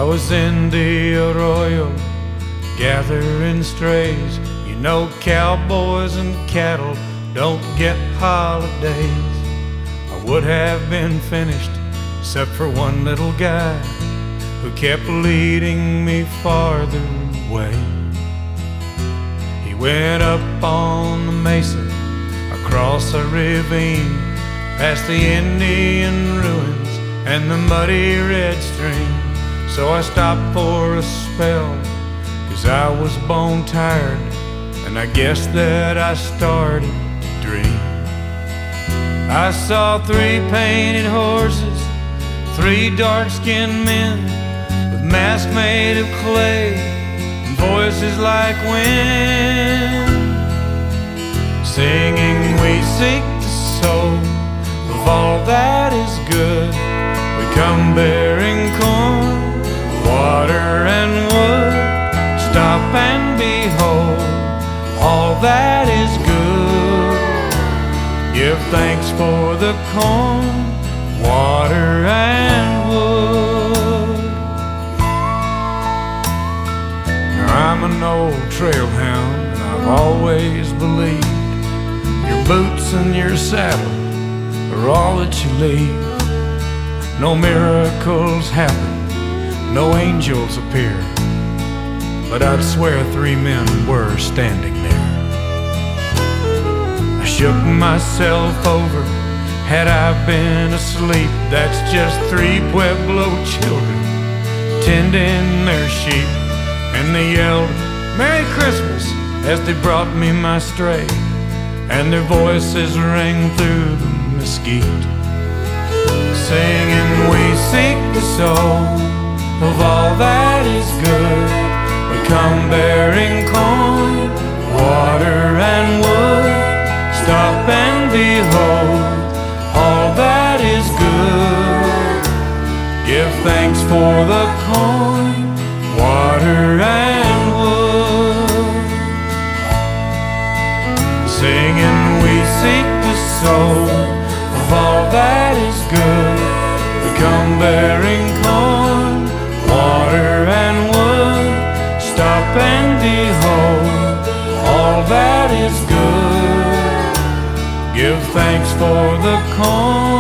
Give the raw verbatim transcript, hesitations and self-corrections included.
was in the arroyo gathering strays. You know cowboys and cattle don't get holidays. I would have been finished except for one little guy who kept leading me farther away. He went up on the mesa, across a ravine, past the Indian ruins and the muddy red stream. So I stopped for a spell, 'cause I was bone tired, and I guess that I started to dream. I saw three painted horses, three dark-skinned men with masks made of clay and voices like wind, singing, "We seek the soul of all that is good. We come bearing corn, water and wood. Stop and behold all that is good. Give thanks for the corn, water and wood." Now, I'm an old trail hound, and I've always believed your boots and your saddle are all that you leave. No miracles happen, no angels appear, but I'd swear three men were standing there. I shook myself over. Had I been asleep? That's just three Pueblo children tending their sheep, and they yelled, "Merry Christmas," as they brought me my stray, and their voices rang through the mesquite, singing, "We seek the soul of all that is good. We come bearing corn, water and wood. Stop and behold all that is good. Give thanks for the corn, water and wood." Singing, "We seek the soul of all that is good. We come bearing corn, water and wood. Stop and behold all that is good. Give thanks for the corn,